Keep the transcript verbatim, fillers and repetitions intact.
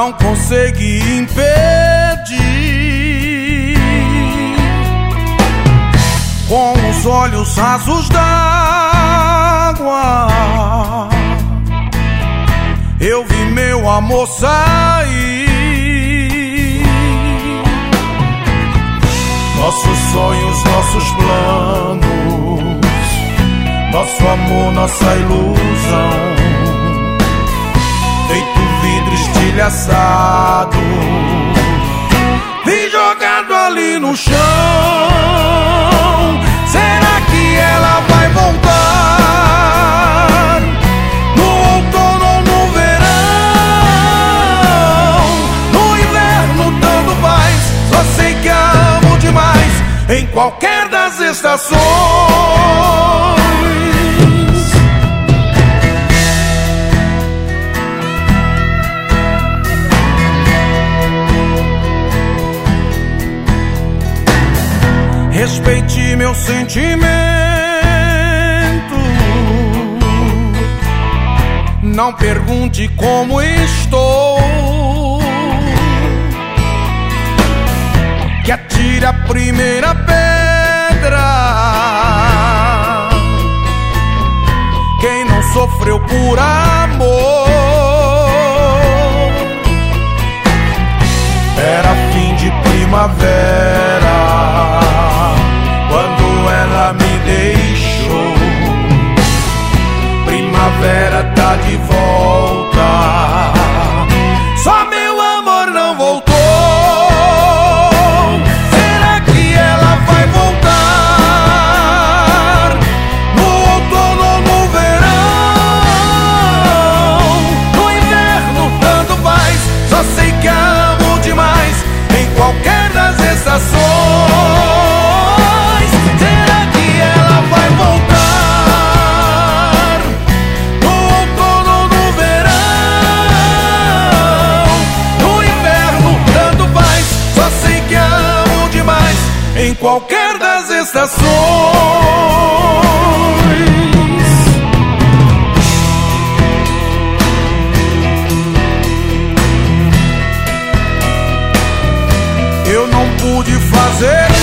não consegui impedir. Com os olhos rasos d'água, eu vi meu amor sair. Nossos sonhos, nossos planos, nosso amor, nossa ilusão, feito vidro estilhaçado, vi jogado ali no chão. Será que ela vai voltar? No outono ou no verão? No inverno tanto faz, só sei que a amo demais em qualquer das estações. Respeite meu sentimento, não pergunte como estou, que atire a primeira pedra quem não sofreu por amor. Era fim de primavera quando ela me deixou. Primavera tá de volta, só meu amor não voltou. Será que ela vai voltar? No outono ou no verão? No inverno tanto faz, só sei que a amo demais em qualquer das estações. Em qualquer das estações. Eu não pude fazer